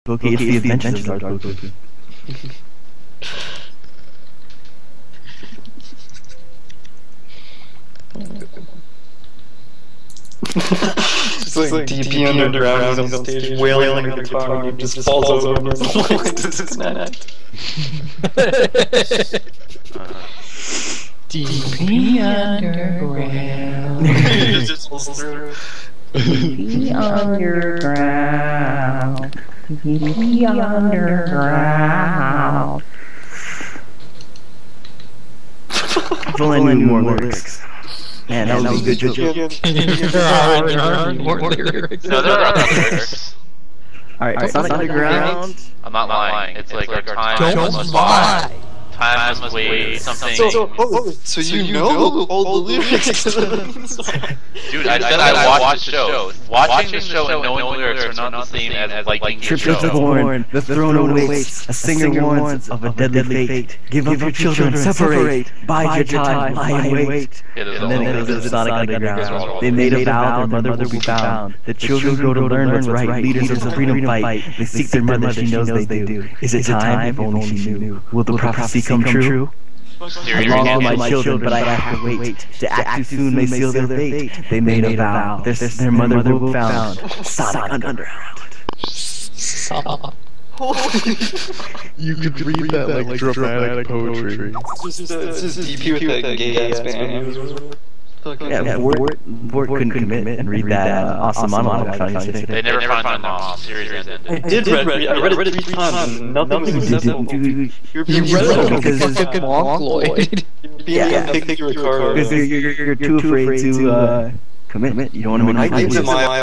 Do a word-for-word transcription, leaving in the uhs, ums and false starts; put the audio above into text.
Okay, it's the adventures of Dark Goku. It's like, like D P underground, he's on stage wailing on the guitar and he just falls over and like, this is not D P underground. He just falls through. D P underground. D P underground. If only I knew more lyrics. Man, that was a good joke. There are, there are more lyrics. No, there are other lyrics. Alright, Sonic Underground. I'm not lying. It's like our time Don't must lie. wait. Time must wait. Something. So, so, oh, so, you, you know all the lyrics to the Dude, I said I watched the show. Watching the show and knowing the lyrics are not the same as liking the Trip show. to the horn, the throne awaits, a singer warns of a deadly fate. Give up your children, separate, bide your time, lie in wait. And then it goes to Sonic Underground. They made a vow their mother will be found. The children grow to learn what's right, leaders of the freedom fight. They seek their mother, she knows they do. Is it time? If only she knew. Will the prophecy come true? I long for my children, but I have to wait. To act too soon may seal their fate. They made a vow. Their, their mother will be found. Sonic Underground. Stop. You could read that like dramatic poetry. It's just, uh, it's just D P with that gay ass band. Yeah, Vort, Vort couldn't commit and read that uh, awesome monologue I found yesterday. They never found my mom. Series ended. I did read it. I read it three times. and Nothing was acceptable. Dude, You're You being read it because- because fucking Mongoloid. Yeah, pick your card. because you're, you're, you're too afraid to uh, commit. You don't want to make I gave them my